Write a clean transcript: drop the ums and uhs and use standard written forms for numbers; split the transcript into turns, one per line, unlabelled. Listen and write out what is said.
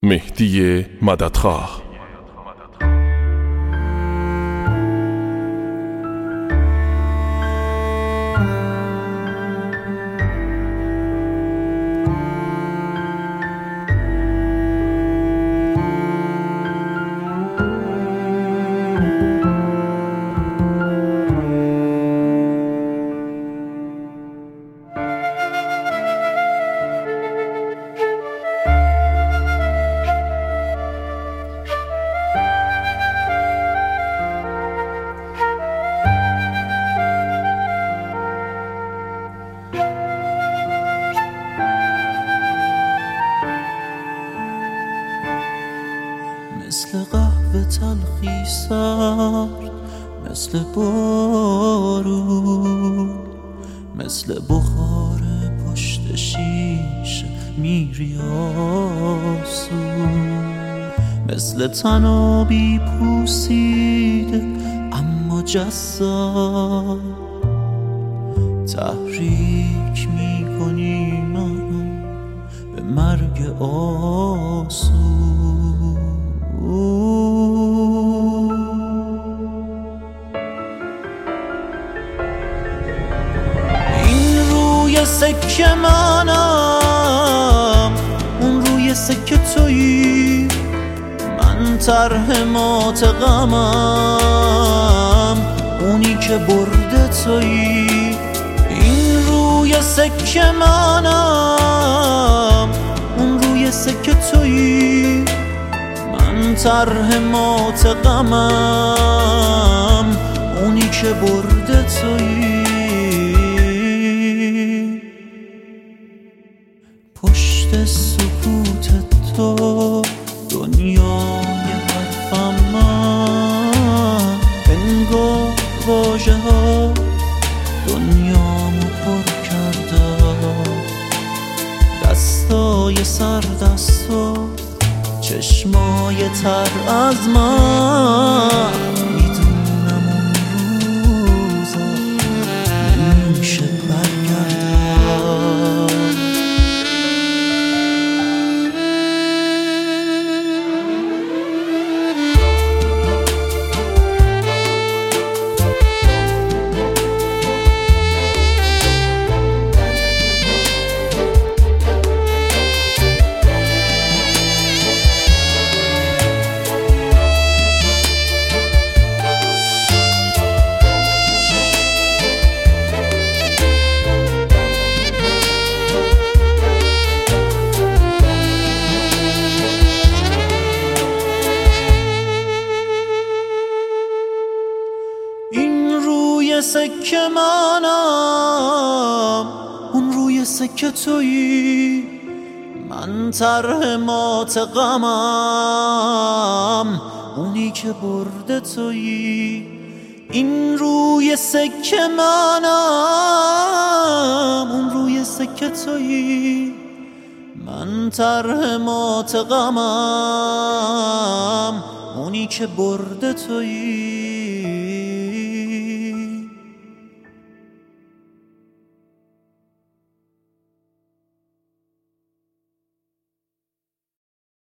مهدی مددخواه.
مثل قهوه تلخی سرد، مثل بارون، مثل بخار پشت شیشه میری آسون، مثل تنابی پوسیده اما جذاب، تحریک میکنی منو به مرگ آسون. این روی سکه منم، اون روی سکه تویی، من طرح مات غمم، اونی که برده تویی. این روی سکه منم، اون روی سکه تویی، من طرح مات غمم، اونی که برده تویی. پشت سکوت تو دنیای حرفم من، انگار واژه ها دنیامو پر کردن، دستای سر دستا چشمای تر از من، میدونم اون روزا نمیشه برگردن. سکه منم، اون روی سکه تویی، من طرح مات غمم، اونی که برده تویی. این روی سکه منم، اون روی سکه تویی، من طرح مات غمم، اونی که برده تویی.